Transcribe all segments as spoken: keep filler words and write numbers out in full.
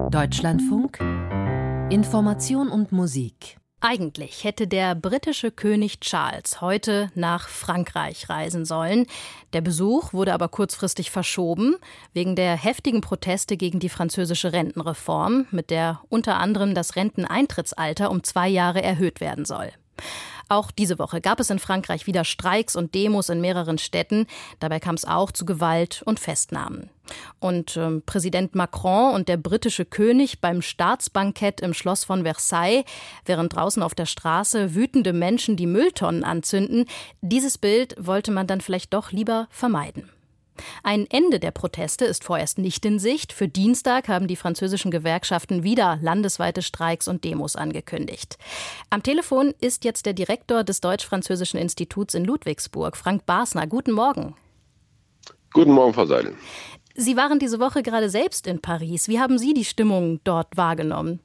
Deutschlandfunk Information und Musik. Eigentlich hätte der britische König Charles heute nach Frankreich reisen sollen. Der Besuch wurde aber kurzfristig verschoben, wegen der heftigen Proteste gegen die französische Rentenreform, mit der unter anderem das Renteneintrittsalter um zwei Jahre erhöht werden soll. Auch diese Woche gab es in Frankreich wieder Streiks und Demos in mehreren Städten. Dabei kam es auch zu Gewalt und Festnahmen. Und äh, Präsident Macron und der britische König beim Staatsbankett im Schloss von Versailles, während draußen auf der Straße wütende Menschen die Mülltonnen anzünden, dieses Bild wollte man dann vielleicht doch lieber vermeiden. Ein Ende der Proteste ist vorerst nicht in Sicht. Für Dienstag haben die französischen Gewerkschaften wieder landesweite Streiks und Demos angekündigt. Am Telefon ist jetzt der Direktor des Deutsch-Französischen Instituts in Ludwigsburg, Frank Basner. Guten Morgen. Guten Morgen, Frau Seidel. Sie waren diese Woche gerade selbst in Paris. Wie haben Sie die Stimmung dort wahrgenommen?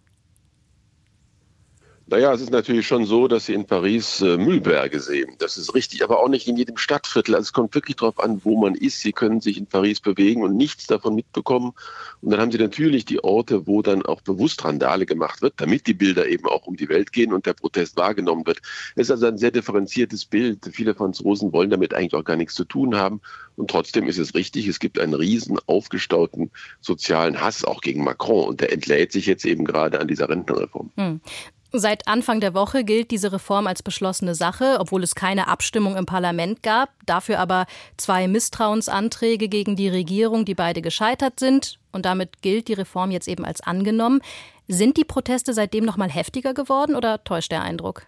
Naja, es ist natürlich schon so, dass Sie in Paris äh, Müllberge sehen. Das ist richtig, aber auch nicht in jedem Stadtviertel. Also es kommt wirklich darauf an, wo man ist. Sie können sich in Paris bewegen und nichts davon mitbekommen. Und dann haben Sie natürlich die Orte, wo dann auch bewusst Randale gemacht wird, damit die Bilder eben auch um die Welt gehen und der Protest wahrgenommen wird. Es ist also ein sehr differenziertes Bild. Viele Franzosen wollen damit eigentlich auch gar nichts zu tun haben. Und trotzdem ist es richtig, es gibt einen riesen aufgestauten sozialen Hass auch gegen Macron. Und der entlädt sich jetzt eben gerade an dieser Rentenreform. Hm. Seit Anfang der Woche gilt diese Reform als beschlossene Sache, obwohl es keine Abstimmung im Parlament gab. Dafür aber zwei Misstrauensanträge gegen die Regierung, die beide gescheitert sind. Und damit gilt die Reform jetzt eben als angenommen. Sind die Proteste seitdem noch mal heftiger geworden oder täuscht der Eindruck?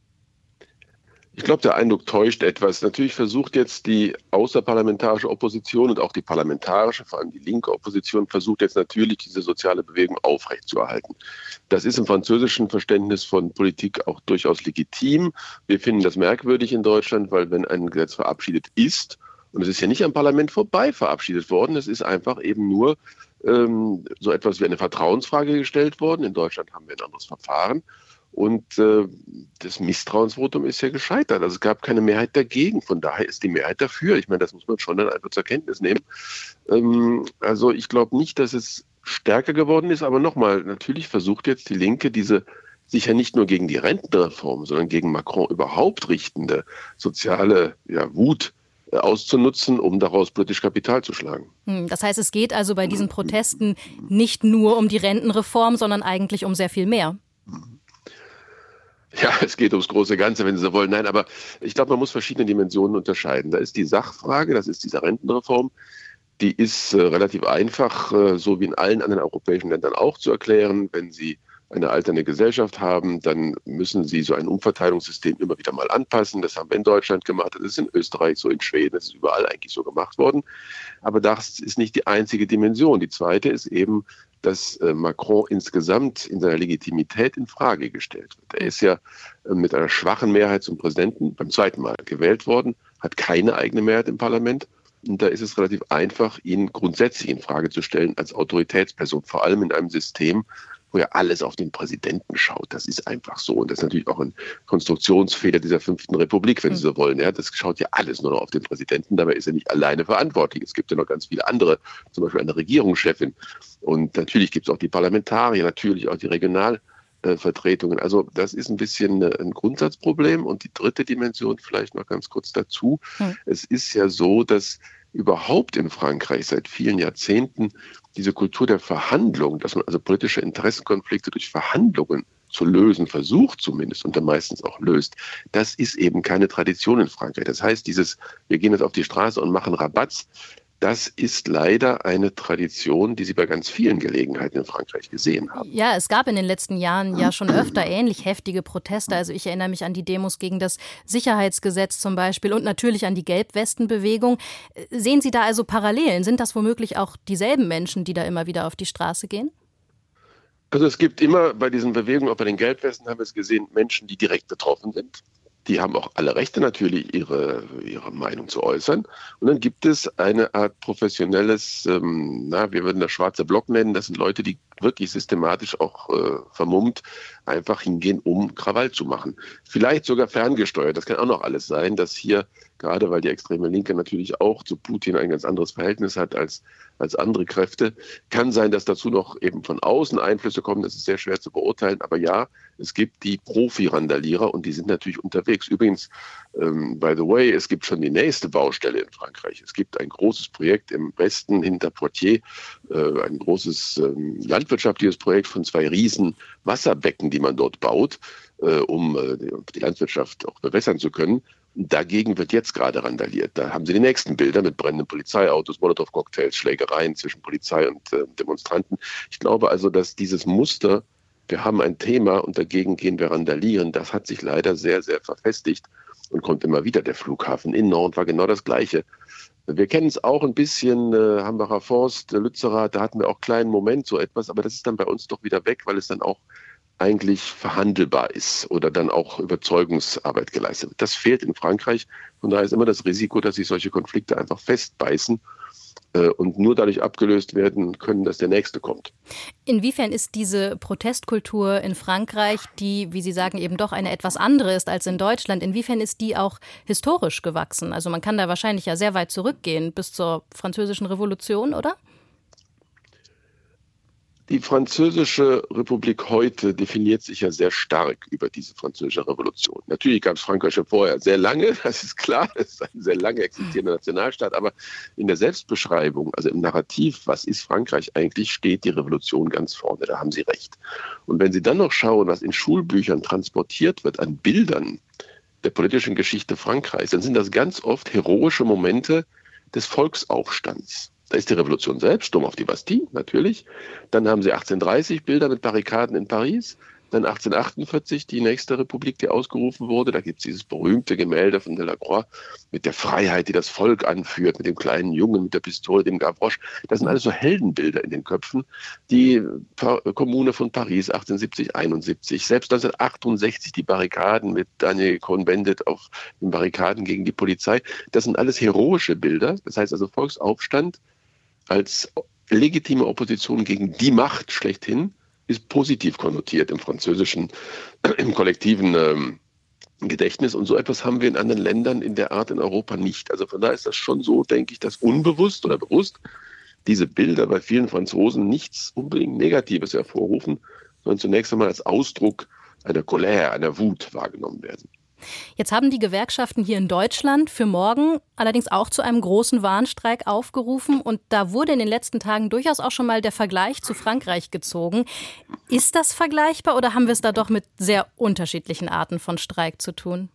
Ich glaube, der Eindruck täuscht etwas. Natürlich versucht jetzt die außerparlamentarische Opposition und auch die parlamentarische, vor allem die linke Opposition, versucht jetzt natürlich diese soziale Bewegung aufrechtzuerhalten. Das ist im französischen Verständnis von Politik auch durchaus legitim. Wir finden das merkwürdig in Deutschland, weil wenn ein Gesetz verabschiedet ist, und es ist ja nicht am Parlament vorbei verabschiedet worden, es ist einfach eben nur ähm, so etwas wie eine Vertrauensfrage gestellt worden. In Deutschland haben wir ein anderes Verfahren. Und äh, das Misstrauensvotum ist ja gescheitert. Also es gab keine Mehrheit dagegen. Von daher ist die Mehrheit dafür. Ich meine, das muss man schon dann einfach zur Kenntnis nehmen. Ähm, also ich glaube nicht, dass es stärker geworden ist. Aber nochmal, natürlich versucht jetzt die Linke diese sich ja nicht nur gegen die Rentenreform, sondern gegen Macron überhaupt richtende soziale ja, Wut äh, auszunutzen, um daraus politisch Kapital zu schlagen. Das heißt, es geht also bei diesen Protesten nicht nur um die Rentenreform, sondern eigentlich um sehr viel mehr. Ja, es geht ums große Ganze, wenn Sie so wollen. Nein, aber ich glaube, man muss verschiedene Dimensionen unterscheiden. Da ist die Sachfrage, das ist diese Rentenreform. Die ist äh, relativ einfach, äh, so wie in allen anderen europäischen Ländern auch zu erklären. Wenn Sie eine alternde Gesellschaft haben, dann müssen Sie so ein Umverteilungssystem immer wieder mal anpassen. Das haben wir in Deutschland gemacht, das ist in Österreich so, in Schweden, das ist überall eigentlich so gemacht worden. Aber das ist nicht die einzige Dimension. Die zweite ist eben, dass Macron insgesamt in seiner Legitimität in Frage gestellt wird. Er ist ja mit einer schwachen Mehrheit zum Präsidenten beim zweiten Mal gewählt worden, hat keine eigene Mehrheit im Parlament. Und da ist es relativ einfach, ihn grundsätzlich in Frage zu stellen als Autoritätsperson, vor allem in einem System, wo ja alles auf den Präsidenten schaut. Das ist einfach so. Und das ist natürlich auch ein Konstruktionsfehler dieser fünften Republik, wenn Sie so wollen. Ja, das schaut ja alles nur noch auf den Präsidenten. Dabei ist er nicht alleine verantwortlich. Es gibt ja noch ganz viele andere, zum Beispiel eine Regierungschefin. Und natürlich gibt es auch die Parlamentarier, natürlich auch die Regionalvertretungen. Also das ist ein bisschen ein Grundsatzproblem. Und die dritte Dimension vielleicht noch ganz kurz dazu. Hm. Es ist ja so, dass überhaupt in Frankreich seit vielen Jahrzehnten diese Kultur der Verhandlung, dass man also politische Interessenkonflikte durch Verhandlungen zu lösen versucht zumindest und dann meistens auch löst, das ist eben keine Tradition in Frankreich. Das heißt, dieses, wir gehen jetzt auf die Straße und machen Rabatz, das ist leider eine Tradition, die Sie bei ganz vielen Gelegenheiten in Frankreich gesehen haben. Ja, es gab in den letzten Jahren ja schon öfter ähnlich heftige Proteste. Also ich erinnere mich an die Demos gegen das Sicherheitsgesetz zum Beispiel und natürlich an die Gelbwestenbewegung. Sehen Sie da also Parallelen? Sind das womöglich auch dieselben Menschen, die da immer wieder auf die Straße gehen? Also es gibt immer bei diesen Bewegungen, auch bei den Gelbwesten haben wir es gesehen, Menschen, die direkt betroffen sind. Die haben auch alle Rechte natürlich, ihre, ihre Meinung zu äußern. Und dann gibt es eine Art professionelles, ähm, na, wir würden das schwarze Block nennen. Das sind Leute, die wirklich systematisch auch äh, vermummt einfach hingehen, um Krawall zu machen. Vielleicht sogar ferngesteuert. Das kann auch noch alles sein, dass hier gerade weil die extreme Linke natürlich auch zu Putin ein ganz anderes Verhältnis hat als, als andere Kräfte. Kann sein, dass dazu noch eben von außen Einflüsse kommen, das ist sehr schwer zu beurteilen, aber ja, es gibt die Profi-Randalierer und die sind natürlich unterwegs. Übrigens, ähm, by the way, es gibt schon die nächste Baustelle in Frankreich. Es gibt ein großes Projekt im Westen hinter Poitiers, äh, ein großes ähm, landwirtschaftliches Projekt von zwei riesen Wasserbecken, die man dort baut, äh, um äh, die Landwirtschaft auch bewässern zu können. Dagegen wird jetzt gerade randaliert. Da haben Sie die nächsten Bilder mit brennenden Polizeiautos, Molotow-Cocktails, Schlägereien zwischen Polizei und äh, Demonstranten. Ich glaube also, dass dieses Muster, wir haben ein Thema und dagegen gehen wir randalieren, das hat sich leider sehr, sehr verfestigt und kommt immer wieder. Der Flughafen in Nantes war genau das Gleiche. Wir kennen es auch ein bisschen, äh, Hambacher Forst, Lützerath, da hatten wir auch einen kleinen Moment so etwas, aber das ist dann bei uns doch wieder weg, weil es dann auch eigentlich verhandelbar ist oder dann auch Überzeugungsarbeit geleistet wird. Das fehlt in Frankreich. Von daher ist immer das Risiko, dass sich solche Konflikte einfach festbeißen äh, und nur dadurch abgelöst werden können, dass der Nächste kommt. Inwiefern ist diese Protestkultur in Frankreich, die, wie Sie sagen, eben doch eine etwas andere ist als in Deutschland, inwiefern ist die auch historisch gewachsen? Also man kann da wahrscheinlich ja sehr weit zurückgehen bis zur Französischen Revolution, oder? Die Französische Republik heute definiert sich ja sehr stark über diese Französische Revolution. Natürlich gab es Frankreich schon vorher sehr lange, das ist klar, es ist ein sehr lange existierender Nationalstaat, aber in der Selbstbeschreibung, also im Narrativ, was ist Frankreich eigentlich, steht die Revolution ganz vorne, da haben Sie recht. Und wenn Sie dann noch schauen, was in Schulbüchern transportiert wird an Bildern der politischen Geschichte Frankreichs, dann sind das ganz oft heroische Momente des Volksaufstands. Da ist die Revolution selbst, Sturm auf die Bastille, natürlich. Dann haben sie achtzehnhundertdreißig Bilder mit Barrikaden in Paris. Dann achtzehnhundertachtundvierzig die nächste Republik, die ausgerufen wurde. Da gibt es dieses berühmte Gemälde von Delacroix mit der Freiheit, die das Volk anführt, mit dem kleinen Jungen, mit der Pistole, dem Gavroche. Das sind alles so Heldenbilder in den Köpfen. Die Kommune von Paris achtzehnhundertsiebzig, einundsiebzig, selbst neunzehnhundertachtundsechzig die Barrikaden mit Daniel Cohn-Bendit auf den Barrikaden gegen die Polizei. Das sind alles heroische Bilder. Das heißt also Volksaufstand als legitime Opposition gegen die Macht schlechthin ist positiv konnotiert im französischen, im kollektiven ähm, Gedächtnis. Und so etwas haben wir in anderen Ländern in der Art in Europa nicht. Also von daher ist das schon so, denke ich, dass unbewusst oder bewusst diese Bilder bei vielen Franzosen nichts unbedingt Negatives hervorrufen, sondern zunächst einmal als Ausdruck einer Colère, einer Wut wahrgenommen werden. Jetzt haben die Gewerkschaften hier in Deutschland für morgen allerdings auch zu einem großen Warnstreik aufgerufen. Und da wurde in den letzten Tagen durchaus auch schon mal der Vergleich zu Frankreich gezogen. Ist das vergleichbar oder haben wir es da doch mit sehr unterschiedlichen Arten von Streik zu tun?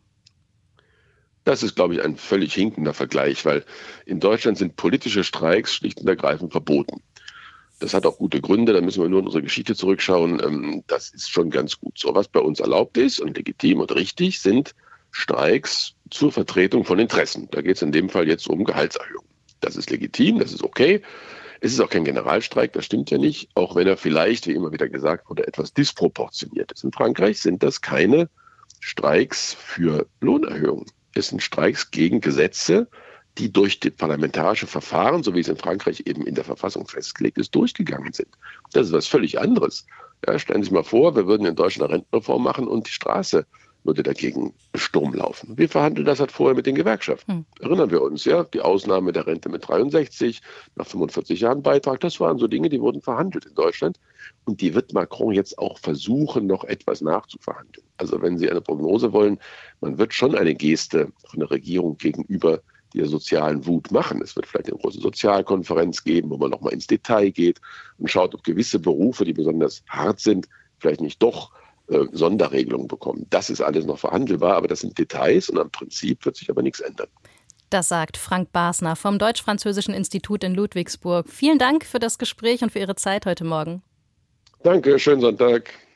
Das ist, glaube ich, ein völlig hinkender Vergleich, weil in Deutschland sind politische Streiks schlicht und ergreifend verboten. Das hat auch gute Gründe, da müssen wir nur in unsere Geschichte zurückschauen. Das ist schon ganz gut so. Was bei uns erlaubt ist und legitim und richtig, sind Streiks zur Vertretung von Interessen. Da geht es in dem Fall jetzt um Gehaltserhöhung. Das ist legitim, das ist okay. Es ist auch kein Generalstreik, das stimmt ja nicht, auch wenn er vielleicht, wie immer wieder gesagt wurde, etwas disproportioniert ist. In Frankreich sind das keine Streiks für Lohnerhöhung. Es sind Streiks gegen Gesetze, die durch das parlamentarische Verfahren, so wie es in Frankreich eben in der Verfassung festgelegt ist, durchgegangen sind. Das ist was völlig anderes. Ja, stellen Sie sich mal vor, wir würden in Deutschland eine Rentenreform machen und die Straße würde dagegen Sturm laufen. Wir verhandeln das halt vorher mit den Gewerkschaften. Hm. Erinnern wir uns, ja, die Ausnahme der Rente mit dreiundsechzig, nach fünfundvierzig Jahren Beitrag, das waren so Dinge, die wurden verhandelt in Deutschland. Und die wird Macron jetzt auch versuchen, noch etwas nachzuverhandeln. Also wenn Sie eine Prognose wollen, man wird schon eine Geste von der Regierung gegenüber der sozialen Wut machen. Es wird vielleicht eine große Sozialkonferenz geben, wo man nochmal ins Detail geht und schaut, ob gewisse Berufe, die besonders hart sind, vielleicht nicht doch äh, Sonderregelungen bekommen. Das ist alles noch verhandelbar, aber das sind Details und am Prinzip wird sich aber nichts ändern. Das sagt Frank Basner vom Deutsch-Französischen Institut in Ludwigsburg. Vielen Dank für das Gespräch und für Ihre Zeit heute Morgen. Danke, schönen Sonntag.